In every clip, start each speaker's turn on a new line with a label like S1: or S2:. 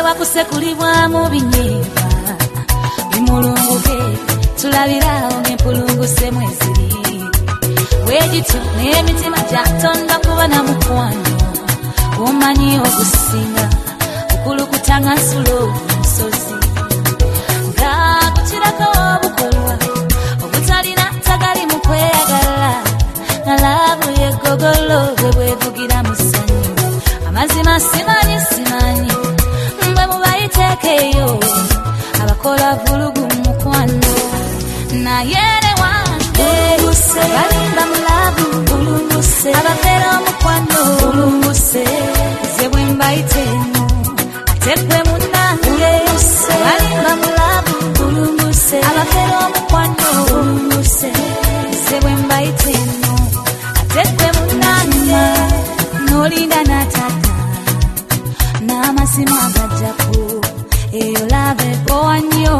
S1: wakusekulibwa mu binyeebwa bimulunguke tulabirawo ng'empulunguse mweziri weegityo n'emitima gyatonda kuba na mukwano omanyi ogusinga okulukuta nga nsulo omusozi nga kukirako obukolwa obutalina tagali mu kweyagala nga laavu yeggogolo bwe bwevugira mu ssanyu amazima simanyi mbwe mubayiteekeeyo abakola vulugu mu mukwano naye ne wange balimba mulavu abafera omukwano ze bwe mbayiteeno ate gwe munnange balimba mulavu abafera omukwano ze bwe mbayiteeno ate gwe munnange n'olinda n'atata n'amasimu agajjaku eyo lave ekowa nnyo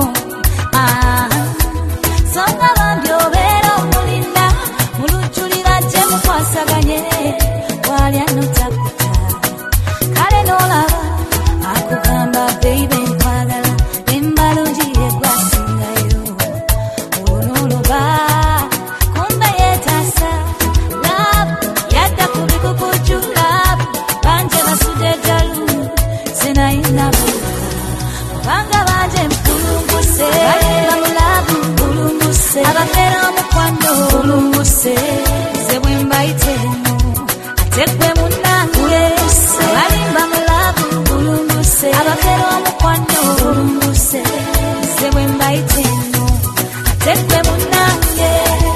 S1: songa bambi obeera omulinda mulujjulira gye mukwasaganye walya notakuta kale n'olaba akugamba beibe nkwagala embalungi yegwasingayo onooloba kumbe yeetaasa laabu yadda ku bikukuju laabu banje basudde ejjalu sinayinabu kubanga banje mpulunguse balimba mulavu abafera omukwano ze bwe mbayiteeno ate gwe munnange balimba mulavu abafera omukwano ze bwe mbayiteeno ate gwe munnange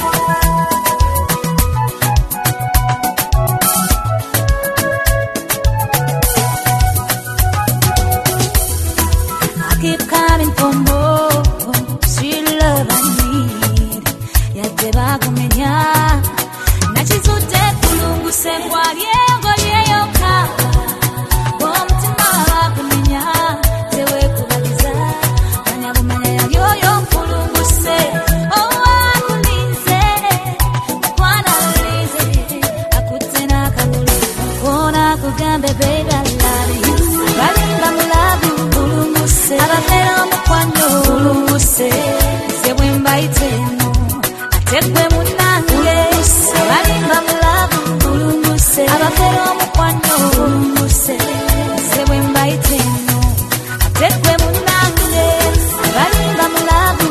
S1: I keep coming for more sweet love I need yadde bakumenya nakizudde kulunguse gwalyengo lyeyoka omutima bakumenya tewekubaliza manya bumanya yalyoyo kulunguse owakulinze mukwana lulize akutte n'akagulu kona kugambe baby I love you balimba mulavu abafera omukwano ze bwe mbayiteeno ate gwe munnange balimba mulavu abafera omukwano ze bwe mbayiteeno ate gwe munnange balimba mulavu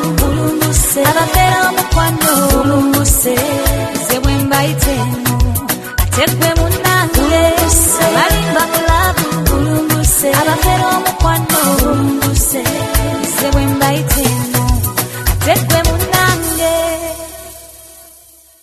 S1: abafera omukwano ze bwe mbayiteeno ate gwe